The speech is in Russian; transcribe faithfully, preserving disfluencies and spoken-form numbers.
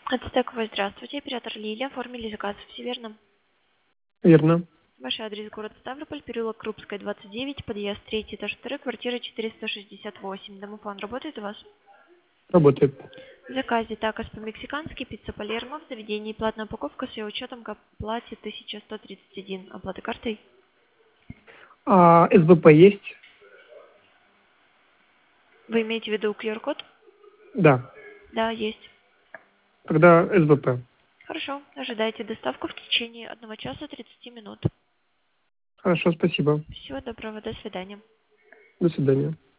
Ацтековой, здравствуйте. Оператор Лилия. Оформили заказ. Все верно? Верно. Ваш адрес город Ставрополь, переулок Крупская, двадцать девять, подъезд третий, этаж второй, квартира четыреста шестьдесят восемь. Домофон работает у вас? Работает. В заказе такос по-мексикански, пицца Палермо, в заведении платная упаковка с ее учетом к оплате тысяча сто тридцать один. Оплата картой? А СБП есть? Вы имеете в виду ку ар код? Да. Да, есть. Тогда СБП. Хорошо. Ожидайте доставку в течение одного часа тридцати минут. Хорошо, спасибо. Всего доброго. До свидания. До свидания.